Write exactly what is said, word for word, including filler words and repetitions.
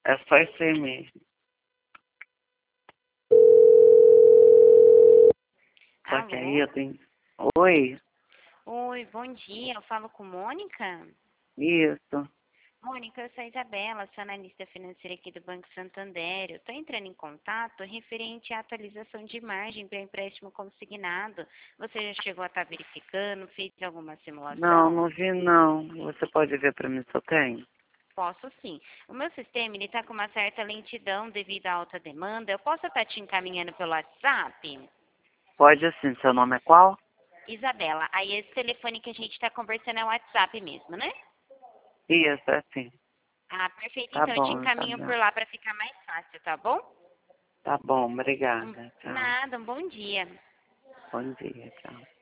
É só isso aí mesmo. Só que aí Alô? eu tenho... Oi? Oi, bom dia. Eu falo com Mônica? Isso. Mônica, eu sou a Isabela, sou analista financeira aqui do Banco Santander. Eu estou entrando em contato referente à atualização de margem para empréstimo consignado. Você já chegou a estar verificando, fez alguma Não, simulação? não vi não. Você pode ver pra mim se eu tenho? Posso sim. O meu sistema está com uma certa lentidão devido à alta demanda. Eu posso estar te encaminhando pelo WhatsApp? Pode sim. Seu nome é qual? Isabela, aí esse telefone que a gente está conversando é o WhatsApp mesmo, né? Isso, é assim. Ah, perfeito. Tá Então eu te bom, encaminho por Isabel. lá para ficar mais fácil, tá bom? Tá bom, Um- obrigada. Tchau. nada, um bom dia. Bom dia, tchau.